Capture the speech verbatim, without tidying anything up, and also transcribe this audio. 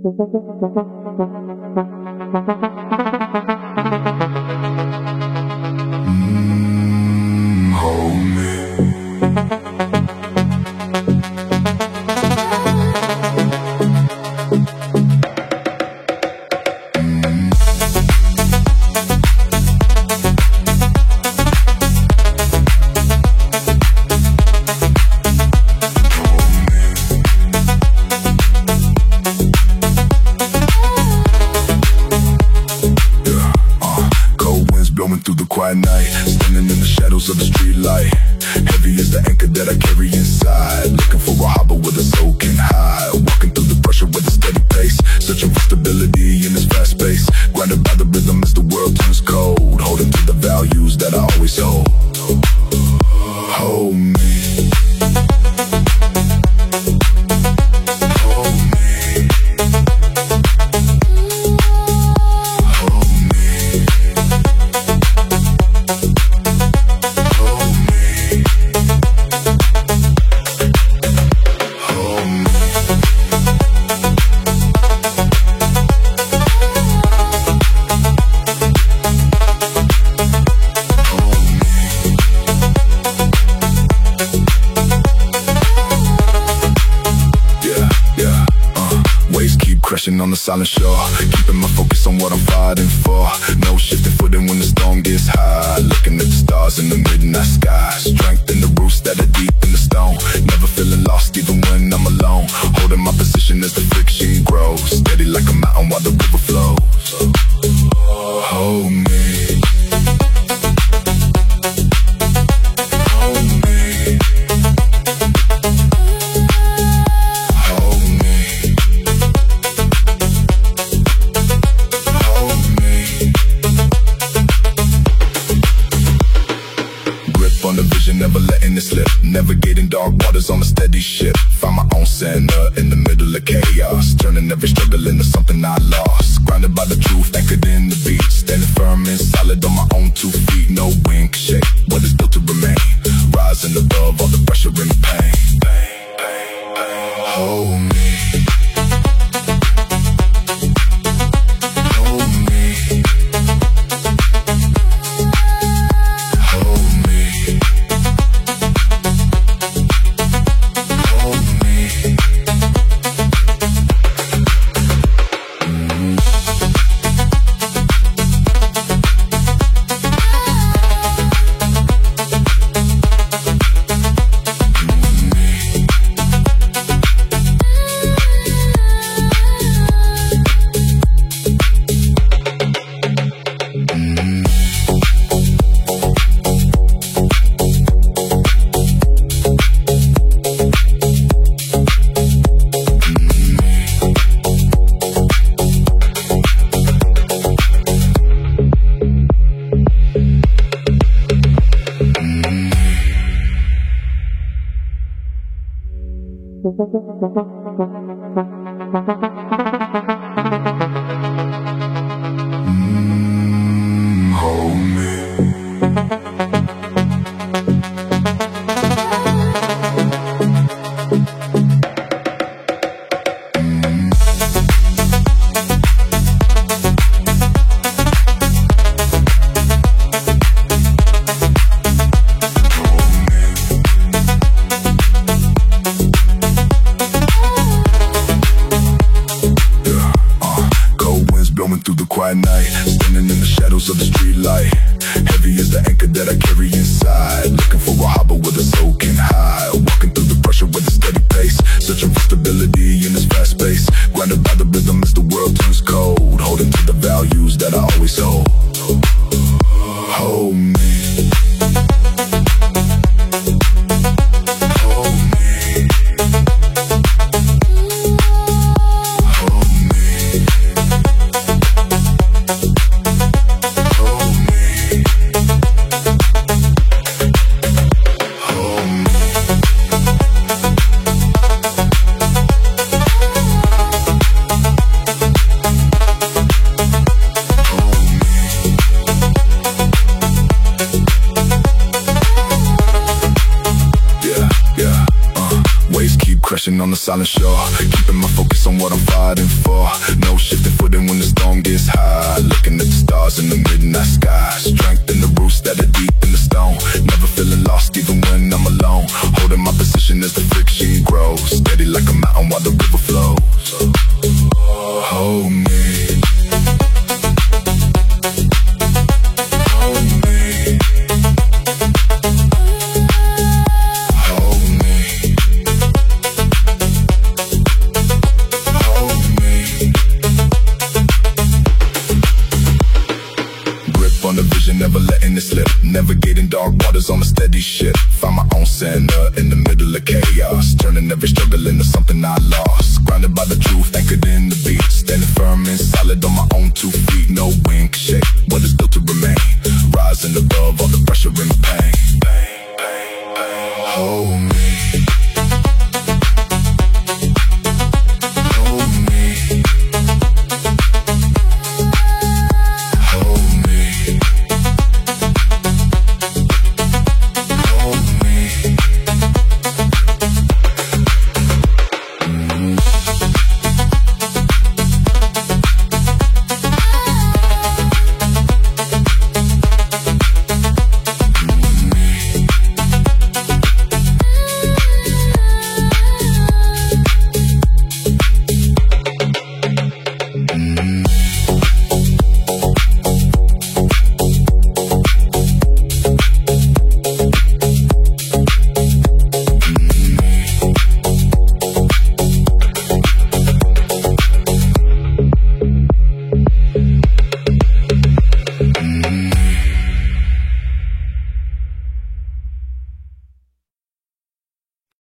Mm, hold me. Through the quiet night, standing in the shadows of the street light. Heavy is the anchor that I carry inside, looking for a harbor where the soul can hide. Walking through the pressure with a steady pace, searching for stability in this fast pace. Grounded by the rhythm as the world turns cold, holding to the values that I always hold. Hold me. Crashing on the silent shore, keeping my focus on what I'm fighting for. No shifting footing when the storm gets high. Looking at the stars in the midnight sky. Strength in the roots that are deep in the stone. Never feeling lost even when I'm alone. Holding my position as the friction grows. Steady like a mountain while the river flows. Hold me. Never letting it slip, navigating dark waters on a steady ship. Find my own center in the middle of chaos, turning every struggle into something I lost. Grounded by the truth, anchored in the beat, standing firm and solid on my own two feet. No wind can shake what is built to remain, rising above all the pressure and the pain. Pain, pain, pain. Hold me. Mm, hold me. Through the quiet night, standing in the shadows of the street light. Heavy is the anchor that I carry inside, looking for a harbor where the soul can hide. Walking through the pressure with a steady pace, searching for stability in this fast pace. Grounded by the rhythm as the world turns cold, holding to the values that I always hold. Hold me. crashing on the silent shore. Keeping my focus on what I'm fighting for. No shifting footing when the storm gets high. Looking at the stars in the midnight sky. Strength in the roots that are deep in the stone. Never feeling lost even when I'm alone. Holding my position as the friction grows. Steady like a mountain while the river flows. Hold me. Never letting it slip. Navigating dark waters on a steady ship. Find my own center in the middle of chaos. Turning every struggle into something I lost. Grounded by the truth, anchored in the beat. Standing firm and solid on my own two feet. No